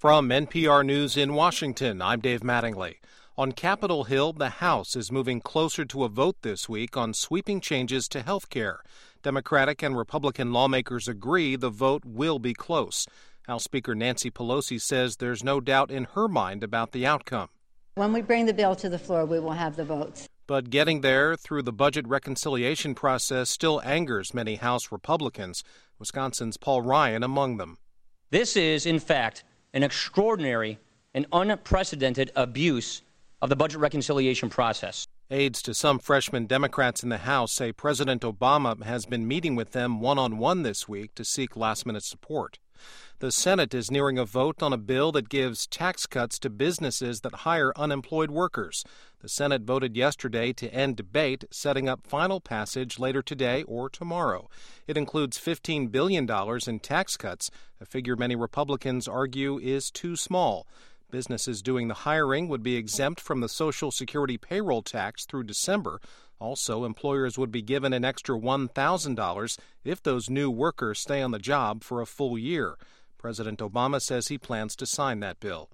From NPR News in Washington, I'm Dave Mattingly. On Capitol Hill, the House is moving closer to a vote this week on sweeping changes to health care. Democratic and Republican lawmakers agree the vote will be close. House Speaker Nancy Pelosi says there's no doubt in her mind about the outcome. When we bring the bill to the floor, we will have the votes. But getting there through the budget reconciliation process still angers many House Republicans, Wisconsin's Paul Ryan among them. This is, in fact, an extraordinary and unprecedented abuse of the budget reconciliation process. Aides to some freshman Democrats in the House say President Obama has been meeting with them one-on-one this week to seek last-minute support. The Senate is nearing a vote on a bill that gives tax cuts to businesses that hire unemployed workers. The Senate voted yesterday to end debate, setting up final passage later today or tomorrow. It includes $15 billion in tax cuts, a figure many Republicans argue is too small. Businesses doing the hiring would be exempt from the Social Security payroll tax through December. Also, employers would be given an extra $1,000 if those new workers stay on the job for a full year. President Obama says he plans to sign that bill.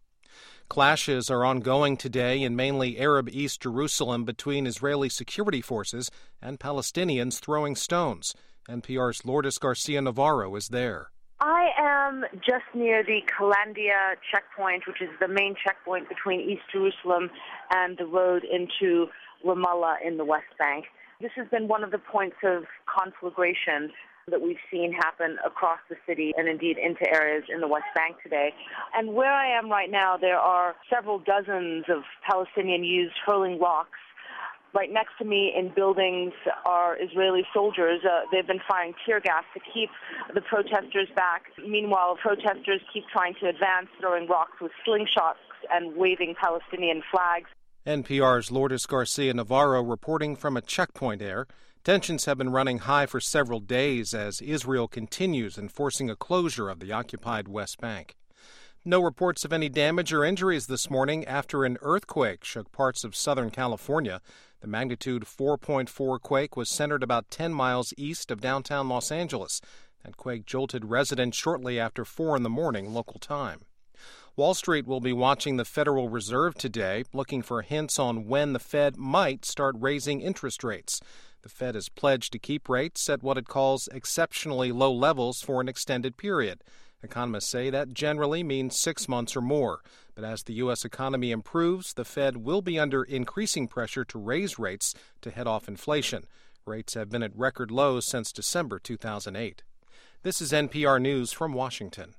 Clashes are ongoing today in mainly Arab East Jerusalem between Israeli security forces and Palestinians throwing stones. NPR's Lourdes Garcia Navarro is there. I am just near the Kalandia checkpoint, which is the main checkpoint between East Jerusalem and the road into Ramallah in the West Bank. This has been one of the points of conflagration that we've seen happen across the city and indeed into areas in the West Bank today. And where I am right now, there are several dozens of Palestinian youths hurling rocks. Right next to me in buildings are Israeli soldiers. They've been firing tear gas to keep the protesters back. Meanwhile, protesters keep trying to advance, throwing rocks with slingshots and waving Palestinian flags. NPR's Lourdes Garcia Navarro reporting from a checkpoint there. Tensions have been running high for several days as Israel continues enforcing a closure of the occupied West Bank. No reports of any damage or injuries this morning after an earthquake shook parts of Southern California. The magnitude 4.4 quake was centered about 10 miles east of downtown Los Angeles. That quake jolted residents shortly after 4 in the morning local time. Wall Street will be watching the Federal Reserve today, looking for hints on when the Fed might start raising interest rates. The Fed has pledged to keep rates at what it calls exceptionally low levels for an extended period. Economists say that generally means 6 months or more. But as the U.S. economy improves, the Fed will be under increasing pressure to raise rates to head off inflation. Rates have been at record lows since December 2008. This is NPR News from Washington.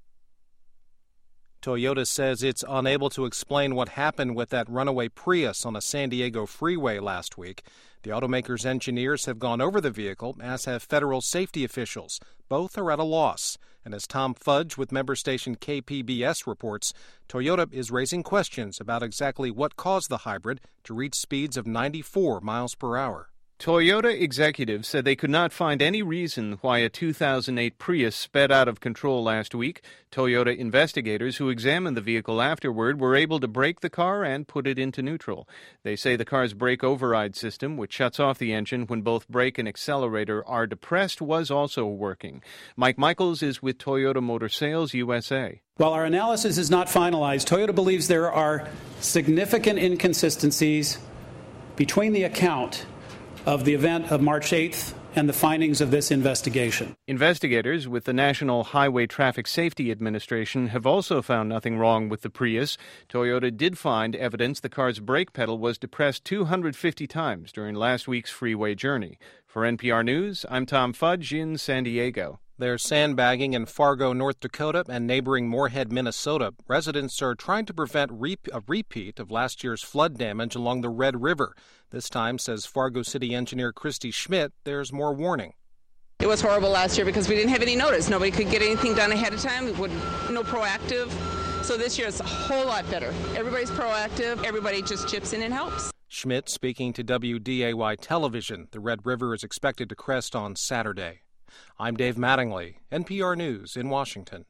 Toyota says it's unable to explain what happened with that runaway Prius on a San Diego freeway last week. The automaker's engineers have gone over the vehicle, as have federal safety officials. Both are at a loss. And as Tom Fudge with member station KPBS reports, Toyota is raising questions about exactly what caused the hybrid to reach speeds of 94 miles per hour. Toyota executives said they could not find any reason why a 2008 Prius sped out of control last week. Toyota investigators who examined the vehicle afterward were able to brake the car and put it into neutral. They say the car's brake override system, which shuts off the engine when both brake and accelerator are depressed, was also working. Mike Michaels is with Toyota Motor Sales USA. While our analysis is not finalized, Toyota believes there are significant inconsistencies between the account of the event of March 8th and the findings of this investigation. Investigators with the National Highway Traffic Safety Administration have also found nothing wrong with the Prius. Toyota did find evidence the car's brake pedal was depressed 250 times during last week's freeway journey. For NPR News, I'm Tom Fudge in San Diego. There's sandbagging in Fargo, North Dakota, and neighboring Moorhead, Minnesota. Residents are trying to prevent a repeat of last year's flood damage along the Red River. This time, says Fargo City engineer Christy Schmidt, there's more warning. It was horrible last year because we didn't have any notice. Nobody could get anything done ahead of time. No proactive. So this year it's a whole lot better. Everybody's proactive. Everybody just chips in and helps. Schmidt speaking to WDAY Television. The Red River is expected to crest on Saturday. I'm Dave Mattingly, NPR News in Washington.